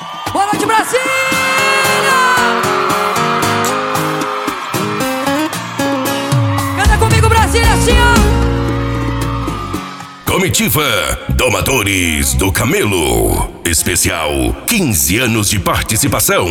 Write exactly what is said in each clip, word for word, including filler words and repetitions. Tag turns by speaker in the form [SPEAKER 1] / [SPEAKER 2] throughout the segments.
[SPEAKER 1] Boa noite, Brasília! Canta comigo, Brasília, assim, ó!
[SPEAKER 2] Comitiva Domadores do Camelo. Especial quinze anos de participação.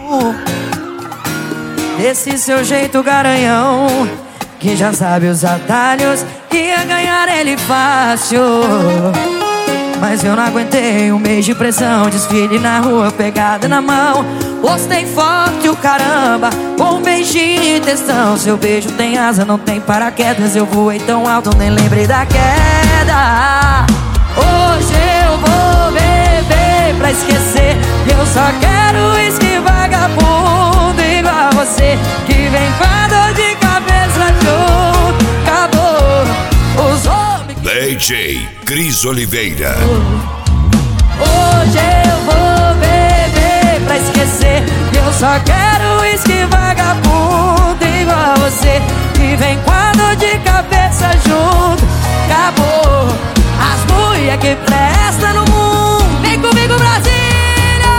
[SPEAKER 1] Esse seu jeito garanhão, que já sabe os atalhos, ia ganhar ele fácil. Mas eu não aguentei um mês de pressão, desfile na rua, pegada na mão. Postei foto e o caramba, com um beijinho e textão. Seu beijo tem asa, não tem paraquedas. Eu voei tão alto, nem lembrei da queda. Hoje eu vou beber pra esquecer. Eu só quero uísque vagabundo igual você, que vem com a dor de cabeça junto. Acabou os homens.
[SPEAKER 2] D J Cris Oliveira.
[SPEAKER 1] Hoje eu vou beber pra esquecer. Eu só quero uísque vagabundo igual você, que vem com a dor de cabeça junto. Acabou as mulher que presta no mundo. Vem comigo, Brasília!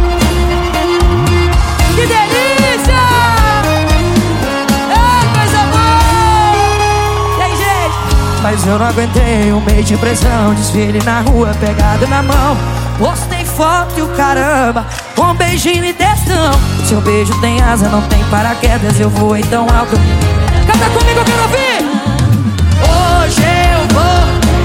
[SPEAKER 1] Que delícia! Ei, coisa boa! Tem jeito! Mas eu não aguentei um mês de pressão, desfile na rua, pegado na mão. Postei foto e o caramba, com um beijinho e textão. Seu beijo tem asa, não tem paraquedas. Eu voei tão alto. Canta comigo, eu quero ouvir! Hoje eu vou,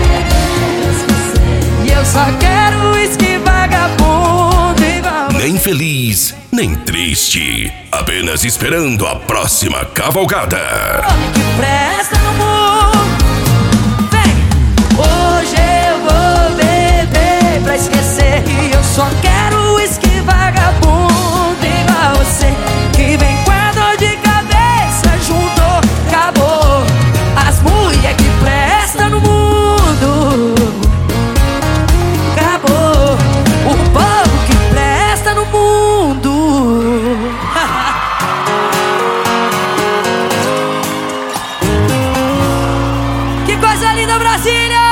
[SPEAKER 1] e eu só quero uísque vagabundo igual.
[SPEAKER 2] Nem feliz, nem triste, apenas esperando a próxima cavalgada.
[SPEAKER 1] Homem que presta no mundo. Vem! Hoje eu vou beber pra esquecer. E eu só quero uísque vagabundo igual você, que vem com a dor de cabeça junto. Acabou as mulher que presta no mundo. Acabou o povo que presta no mundo. Que coisa linda, Brasília!